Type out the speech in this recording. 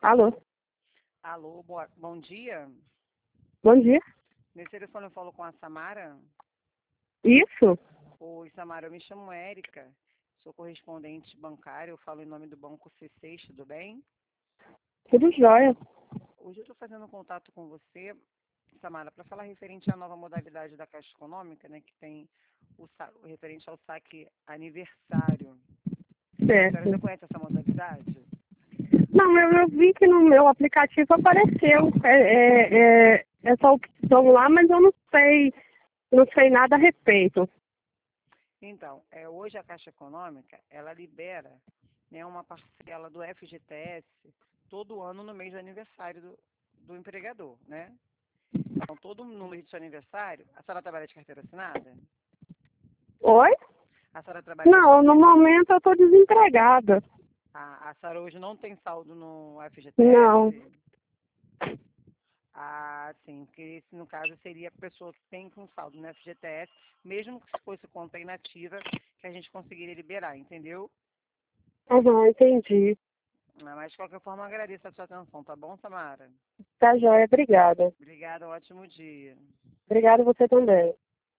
Alô? Alô, bom dia. Bom dia. Nesse telefone eu falo com a Samara. Isso? Oi, Samara, eu me chamo Érica. Sou correspondente bancário, eu falo em nome do Banco C6, tudo bem? Tudo jóia. Hoje eu estou fazendo contato com você, Samara, para falar referente à nova modalidade da Caixa Econômica, né, que tem o referente ao saque aniversário. A senhora já Certo. conhece essa modalidade? Não, eu vi que no meu aplicativo apareceu essa opção lá, mas eu não sei nada a respeito. Então, hoje a Caixa Econômica, ela libera, né, uma parcela do FGTS todo ano no mês de aniversário do empregador, né? Então, todo no mês do seu aniversário, a senhora trabalha de carteira assinada? Oi? A senhora trabalha de Não, no carteira... momento eu estou desempregada. A senhora hoje não tem saldo no Não. FGTS? Ah, sim, porque esse, no caso, seria a pessoa que tem com saldo no FGTS, mesmo que fosse conta inativa, que a gente conseguiria liberar, entendeu? Aham, entendi. Mas, de qualquer forma, agradeço a sua atenção, tá bom, Samara? Tá jóia, obrigada. Obrigada, ótimo dia. Obrigada você também.